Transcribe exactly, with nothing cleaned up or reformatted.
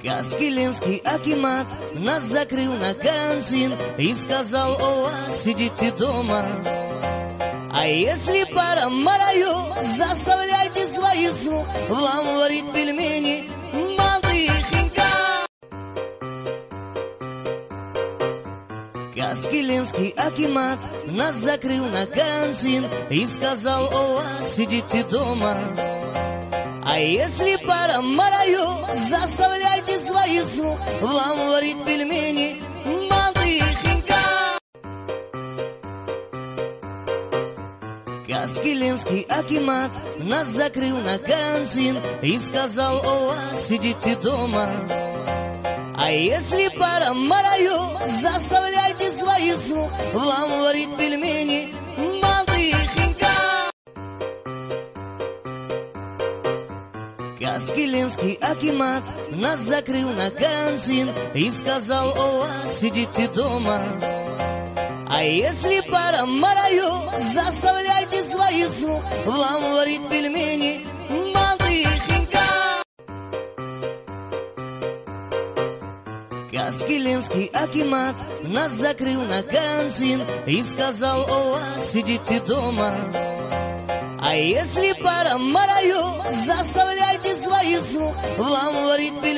Каскелинский акимат нас закрыл на карантин и сказал: у вас сидите дома. А если пара мараю, заставляйте своих слуг вам варить пельмени, манты и хинка. Каскелинский акимат нас закрыл на карантин и сказал: у вас сидите дома. А если пара мараю, заставляйте своих слуг вам варить пельмени, манты и хинка. Каскелинский акимат нас закрыл на карантин и сказал: у вас сидите дома. А если пара мараю, заставляйте своих слуг вам варить пельмени, манты и хинка. Каскелинский акимат нас закрыл на карантин и сказал: у вас сидите дома. А если пара мараю, заставляйте своих слуг вам варить пельмени, манты и хинка. Каскелинский акимат нас закрыл на карантин и сказал: у вас сидите дома. А если пара мараю, заставляйте своих слуг вам варить пельмени.